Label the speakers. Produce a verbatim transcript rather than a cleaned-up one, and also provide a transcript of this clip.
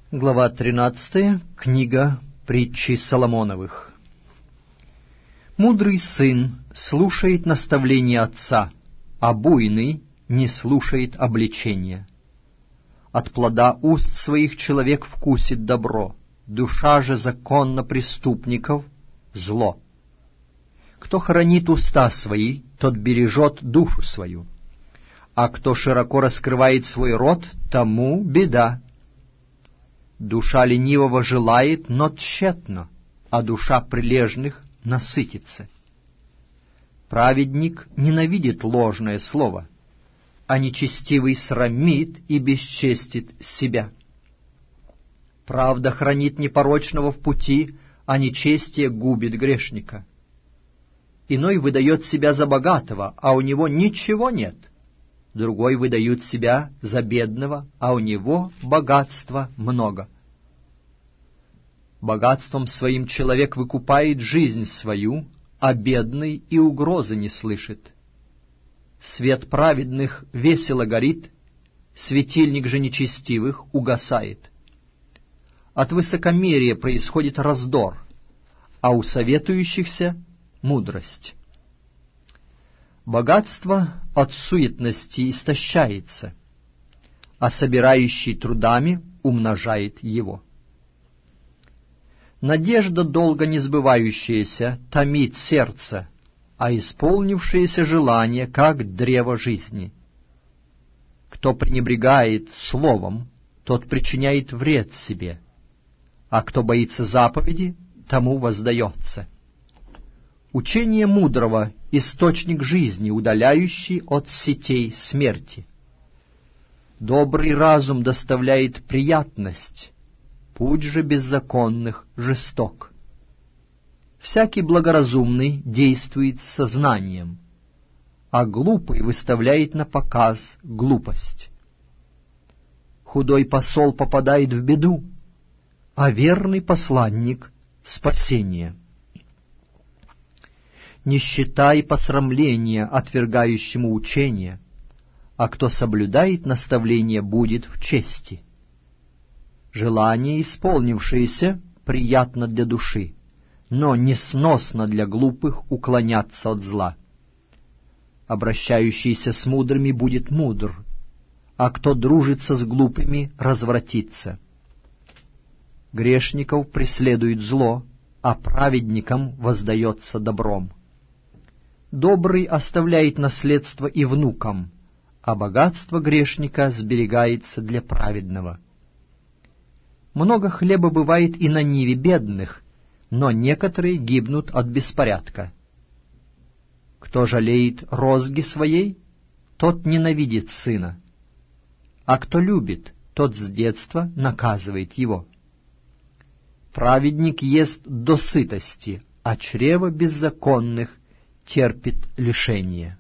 Speaker 1: Глава тринадцатая. Книга притчи Соломоновых. Мудрый сын слушает наставления отца, а буйный не слушает обличения. От плода уст своих человек вкусит добро, душа же законно преступников — зло. Кто хранит уста свои, тот бережет душу свою, а кто широко раскрывает свой рот, тому беда. Душа ленивого желает, но тщетно, а душа прилежных насытится. Праведник ненавидит ложное слово, а нечестивый срамит и бесчестит себя. Правда хранит непорочного в пути, а нечестие губит грешника. Иной выдает себя за богатого, а у него ничего нет. Другой выдает себя за бедного, а у него богатства много. Богатством своим человек выкупает жизнь свою, а бедный и угрозы не слышит. Свет праведных весело горит, светильник же нечестивых угасает. От высокомерия происходит раздор, а у советующихся — мудрость. Богатство от суетности истощается, а собирающий трудами умножает его. Надежда, долго не сбывающаяся, томит сердце, а исполнившееся желание, как древо жизни. Кто пренебрегает словом, тот причиняет вред себе, а кто боится заповеди, тому воздается. Учение мудрого — источник жизни, удаляющий от сетей смерти. Добрый разум доставляет приятность, путь же беззаконных жесток. Всякий благоразумный действует с сознанием, а глупый выставляет на показ глупость. Худой посол попадает в беду, а верный посланник — спасение. Нищета и посрамление отвергающему учение, а кто соблюдает наставление, будет в чести. Желание, исполнившееся, приятно для души, но несносно для глупых уклоняться от зла. Обращающийся с мудрыми будет мудр, а кто дружится с глупыми, развратится. Грешников преследует зло, а праведникам воздается добром. Добрый оставляет наследство и внукам, а богатство грешника сберегается для праведного. Много хлеба бывает и на ниве бедных, но некоторые гибнут от беспорядка. Кто жалеет розги своей, тот ненавидит сына, а кто любит, тот с детства наказывает его. Праведник ест до сытости, а чрево беззаконных терпит лишение.